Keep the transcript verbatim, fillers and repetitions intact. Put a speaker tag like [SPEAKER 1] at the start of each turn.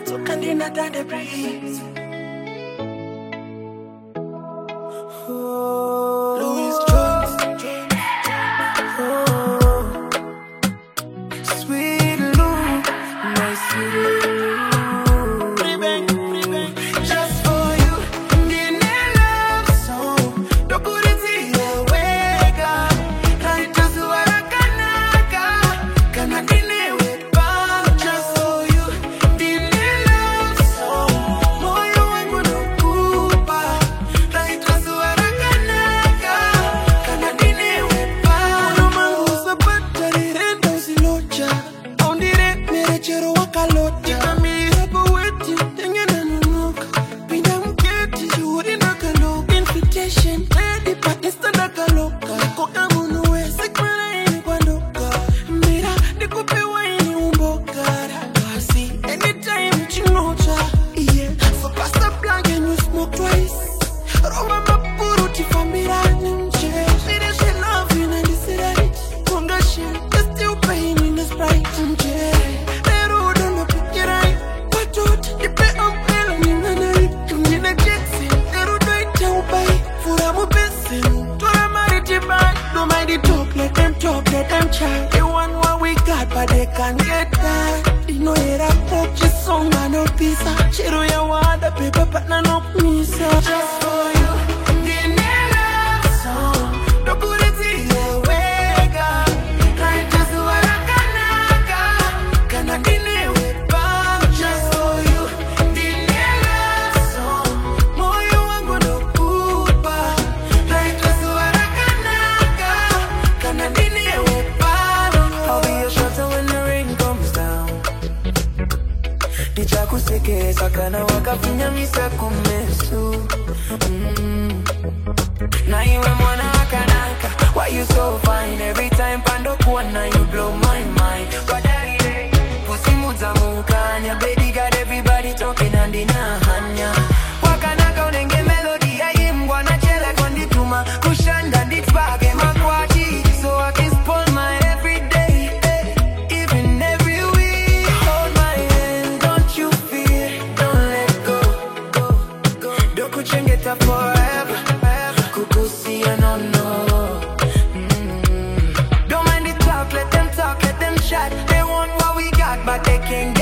[SPEAKER 1] took and in a the breeze. Oh, Louis Jones. Oh, sweet Lou, my sweet Lou. Pre-bang, pre-bang. Just for you, in a love song. Don't put it in your way, God. I just what I can, can I get it with Bob? Just for you, in a love song. More you ain't gonna poop. I just what I can, can I get it with Bob? No man who's a battery, then does it locha. On the red, mere chero wakalota. You can be happy with you, then you know. Be them get you wouldn't knock a look. Invitation, ready, but it's the knock a look. Coca Munuwe, sick man, I Guandoka. Mira, the coupe wine, Umboka. See, anytime you know, yeah. So pass the blank and you smoke twice. Roma Mapuruti Famira, Nimche. She does she love you, and this is right. Conga shit, there's still pain in the sprite, Nimche. The road on the picture, right? But don't, the pay umbrella, in the night. You need a Jackson, the road right down by. For a mobile, to a marriage band. Don't mind the talk, let them talk, let them chat. They want what we got, but they can't get that. You know, it a pop, just song, and no pizza. Shiro ya wada, paper, but none of me, so just for you. In a love song, don't put it in your way, God. I just what I can, can I get it with Bob? Just for you. In a love song, more you ain't gonna poop. I just what I can, can I get it with Bob? I'll be your shelter when the rain comes down. Dichaku seke sakana wakafinya misa kumesu. Mm. Na iwe mwana akanaka. Why you so fine? Every time pando kuona you blow my mind. Wadari pussy muza mukanya. Baby got everybody talking and ina hanya. Wakanaka unenge melody ya imbwa na chela kondituma. Kushanda ditbage makwaji. So I can spoil my everyday, even every week. Hold my hand, don't you fear, don't let go, go, go. Don't kuchengeta forever, kukusi I don't know. Mm. Don't mind the talk, let them talk, let them chat. They want what we got, but they can't